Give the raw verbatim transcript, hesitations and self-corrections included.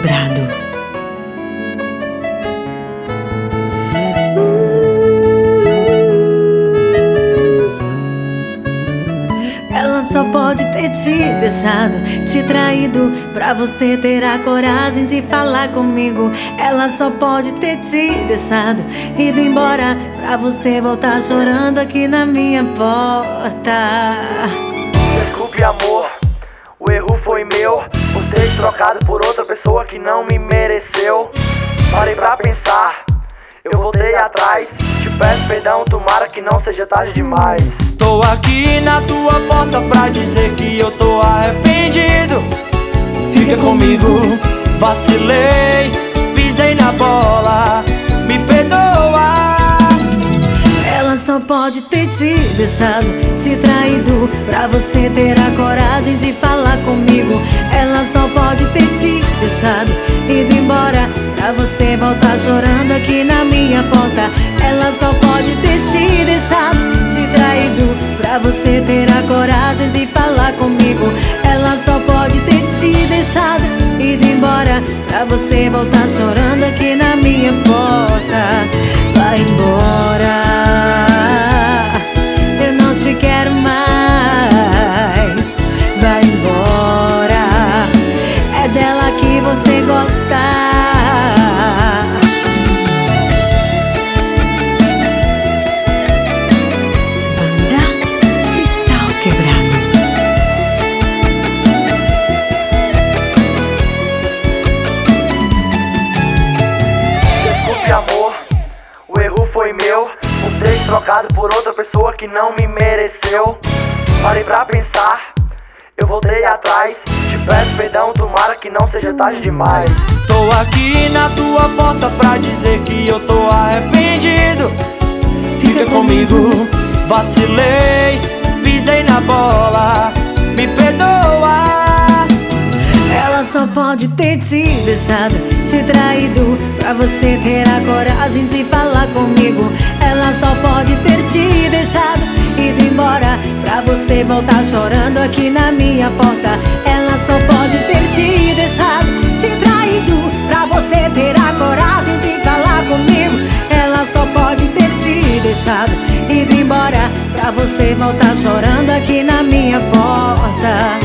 Quebrado. Ela só pode ter te deixado, te traído, pra você ter a coragem de falar comigo. Ela só pode ter te deixado, ido embora, pra você voltar chorando aqui na minha porta. Desculpe, amor, o erro foi meu, por ter te trocado por outra pessoa que não me mereceu. Parei pra pensar, eu voltei atrás, te peço perdão, tomara que não seja tarde demais. Tô aqui na tua porta pra dizer que eu tô arrependido. Fica comigo, vacilei, pisei na bola, me perdoa. Ela só pode ter te deixado, te traído, pra você ter a coragem de falar comigo. Ela só pode ter te deixado, ido embora, pra você voltar chorando aqui na minha porta. Ela só pode ter te deixado, te traído, pra você ter a coragem de falar comigo. Ela só pode ter te deixado, ido embora, pra você voltar chorando aqui na minha porta. Vai embora, eu não te quero mais. Vai embora, é dela que você gosta. Banda Cristal Quebrado. Desculpe, amor, o erro foi meu, por ter te trocado por outra pessoa que não me mereceu. Parei pra pensar, eu voltei atrás, te peço perdão, tomara que não seja tarde demais. Tô aqui na tua porta pra dizer que eu tô arrependido. Fica comigo, vacilei, pisei na bola, me perdoa. Ela só pode ter te deixado, te traído, pra você ter a coragem de falar comigo. Ela só pode ter te deixado, ido embora, pra você voltar chorando aqui na minha porta. Ela só pode ter te deixado, te traído, pra você ter a coragem de falar comigo. Ela só pode ter te deixado, ido embora, pra você voltar chorando aqui na minha porta.